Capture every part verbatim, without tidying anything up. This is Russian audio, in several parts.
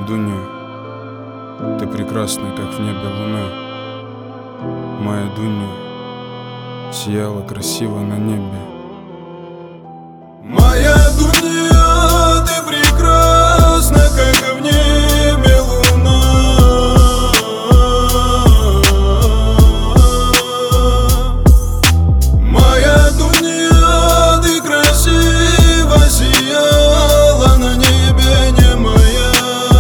Дуня, ты прекрасна, как в небе луна. Моя Дуня сияла красиво на небе. Моя Дуня, ты прекрасна, как в небе луна. Моя Дуня, ты красиво сияла на небе, не моя.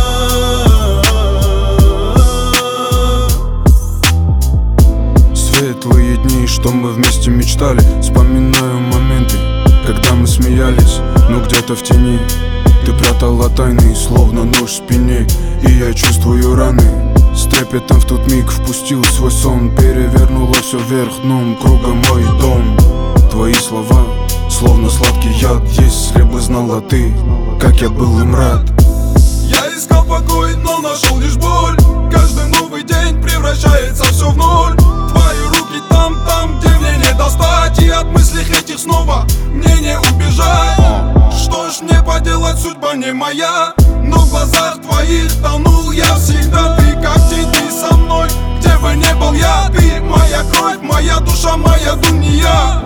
Светлые дни, что мы вместе мечтали. Вспоминаю моменты, когда мы смеялись, но где-то в тени ты прятала тайны, словно нож в спине. И я чувствую раны, с трепетом в тот миг впустил свой сон. Перевернуло все вверх дном, кругом мой дом. Твои слова, словно сладкий яд. Если бы знала ты, как я был им рад. Я искал покой, но нашел лишь боль. Каждый новый день превращается все в ноль. Твои руки там, там, где мне не достать. И от мыслей этих снова мне не убежать. Что ж мне поделать, судьба не моя. Но в глазах твоих тонул я всегда. Ты как тень, ты со мной, где бы не был я. Ты моя кровь, моя душа, моя Дуня.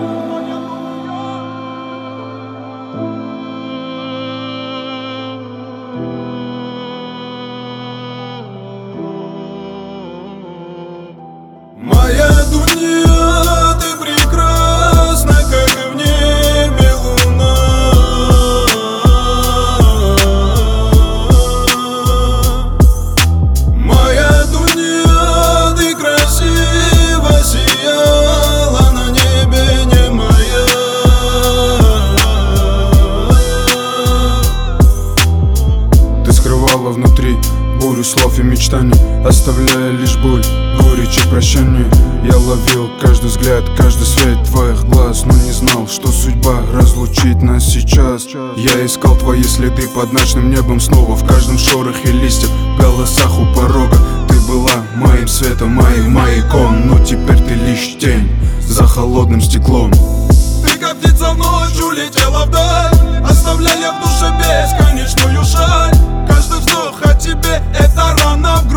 Моя Дуня, ты прекрасна, как в небе луна. Моя Дуня, ты красиво сияла на небе, не моя. Ты скрывала внутри бурю слов и мечтаний, оставляя лишь боль, горечь и прощание. Я ловил каждый взгляд, каждый свет твоих глаз, но не знал, что судьба разлучит нас сейчас. Я искал твои следы под ночным небом снова, в каждом шорохе листьев, в голосах у порога. Ты была моим светом, моим маяком, но теперь ты лишь тень за холодным стеклом. Ты как птица в ночь улетела вдаль, оставляя в душе бесконечную шаль. Каждый вздох о тебе — это рана в